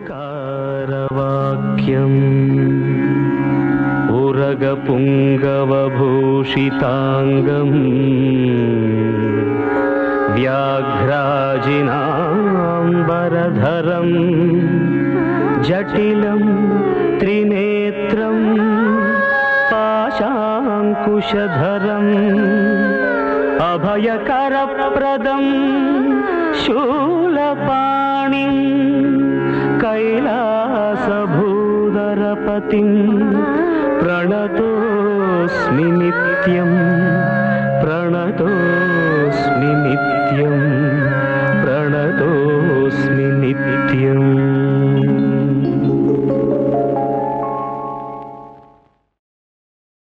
ओङ्कारवाक्यम् उरगपुङ्गवभूषिताङ्गम् व्याघ्राजिनाम्बरधरम् जटिलं त्रिनेत्रं पाशाङ्कुशधरम् अभयकरप्रदं शूलपाणिं कैलासभूधरपतिं प्रणतोऽस्मि नित्यम्।